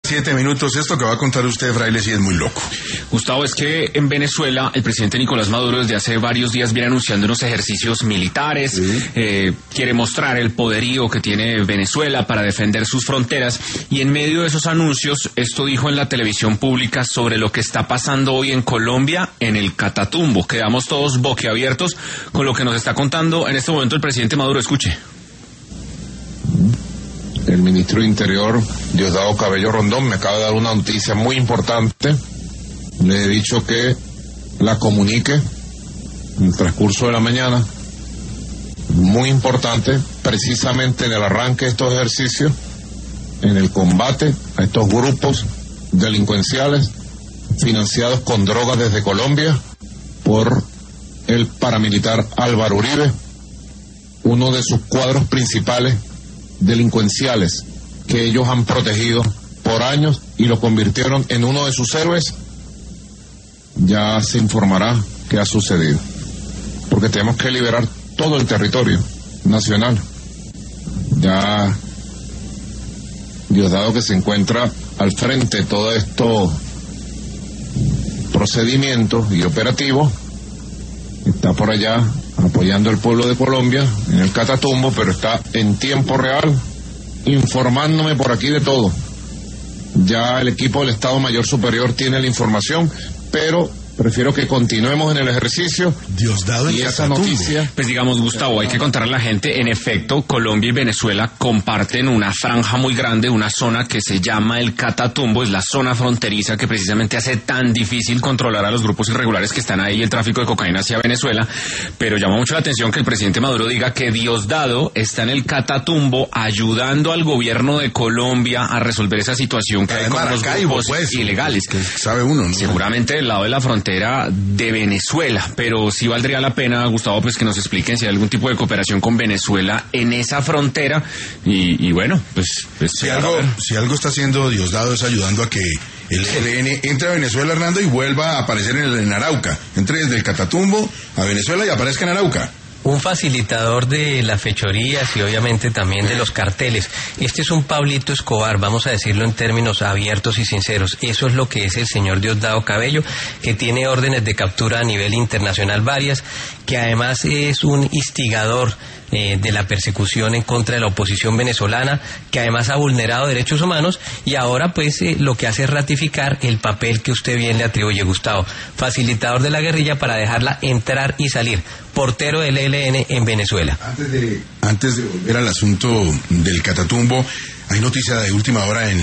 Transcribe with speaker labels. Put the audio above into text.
Speaker 1: 7 minutos. Esto que va a contar usted, Fraile, sí es muy loco.
Speaker 2: Gustavo, es que en Venezuela el presidente Nicolás Maduro desde hace varios días viene anunciando unos ejercicios militares, sí. Quiere mostrar el poderío que tiene Venezuela para defender sus fronteras, y en medio de esos anuncios, esto dijo en la televisión pública sobre lo que está pasando hoy en Colombia, en el Catatumbo. Quedamos todos boquiabiertos con lo que nos está contando en este momento el presidente Maduro. Escuche.
Speaker 3: El ministro de Interior, Diosdado Cabello Rondón, me acaba de dar una noticia muy importante. Le he dicho que la comunique en el transcurso de la mañana. Muy importante, precisamente en el arranque de estos ejercicios, en el combate a estos grupos delincuenciales financiados con drogas desde Colombia por el paramilitar Álvaro Uribe, uno de sus cuadros principales delincuenciales que ellos han protegido por años y lo convirtieron en uno de sus héroes. Ya se informará qué ha sucedido, porque tenemos que liberar todo el territorio nacional. Ya Diosdado, que se encuentra al frente de todo estos procedimientos y operativos, está por allá apoyando al pueblo de Colombia en el Catatumbo, pero está en tiempo real informándome por aquí de todo. Ya el equipo del Estado Mayor Superior tiene la información, pero prefiero que continuemos en el ejercicio.
Speaker 1: Diosdado
Speaker 3: y esa noticia.
Speaker 2: Pues digamos, Gustavo, hay que contarle a la gente, en efecto, Colombia y Venezuela comparten una franja muy grande, una zona que se llama el Catatumbo, es la zona fronteriza que precisamente hace tan difícil controlar a los grupos irregulares que están ahí, el tráfico de cocaína hacia Venezuela. Pero llama mucho la atención que el presidente Maduro diga que Diosdado está en el Catatumbo ayudando al gobierno de Colombia a resolver esa situación que hay con los grupos ilegales.
Speaker 1: Que sabe uno, ¿no?
Speaker 2: Seguramente del lado de la frontera de Venezuela, pero sí valdría la pena, Gustavo, pues que nos expliquen si hay algún tipo de cooperación con Venezuela en esa frontera, y bueno, pues
Speaker 1: si algo está haciendo Diosdado es ayudando a que el ELN entre a Venezuela, Hernando, y vuelva a aparecer en Arauca. Entre desde el Catatumbo a Venezuela y aparezca en Arauca.
Speaker 4: Un facilitador de las fechorías y obviamente también de los carteles. Este es un Pablito Escobar, vamos a decirlo en términos abiertos y sinceros. Eso es lo que es el señor Diosdado Cabello, que tiene órdenes de captura a nivel internacional varias, que además es un instigador de la persecución en contra de la oposición venezolana, que además ha vulnerado derechos humanos, y ahora pues lo que hace es ratificar el papel que usted bien le atribuye, Gustavo, facilitador de la guerrilla para dejarla entrar y salir, portero del ELN en Venezuela.
Speaker 1: Antes de volver al asunto del Catatumbo, hay noticia de última hora en